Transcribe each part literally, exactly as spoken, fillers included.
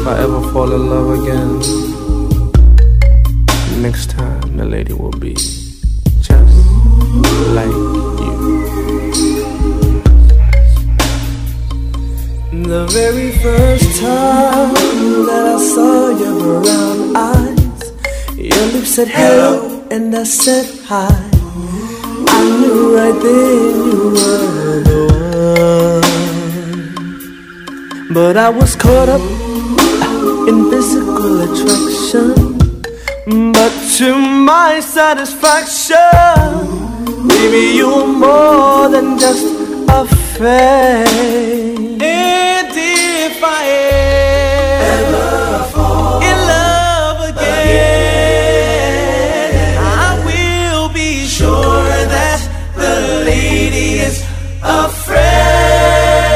I ever fall in love again, next time the lady will be just like you. The very first time that I saw your brown eyes, your lips said hello and I said hi. I knew right then you were the one. But I was caught up in physical attraction, but to my satisfaction, baby, you were more than just a fake. And if I ever fall in love again, I will be sure that the lady is afraid.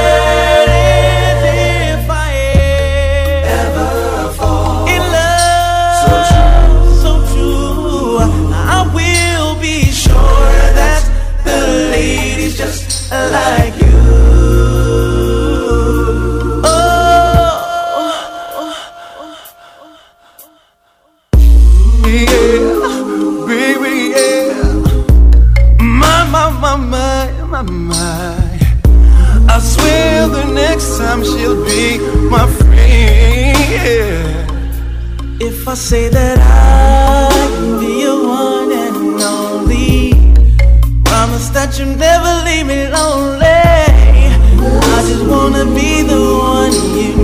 Like you, oh, yeah, baby, yeah. My, my, my, my, my, my. I swear the next time she'll be my friend, yeah. If I say that I can be your one and only, promise that you never leave me lonely. I just wanna be the one you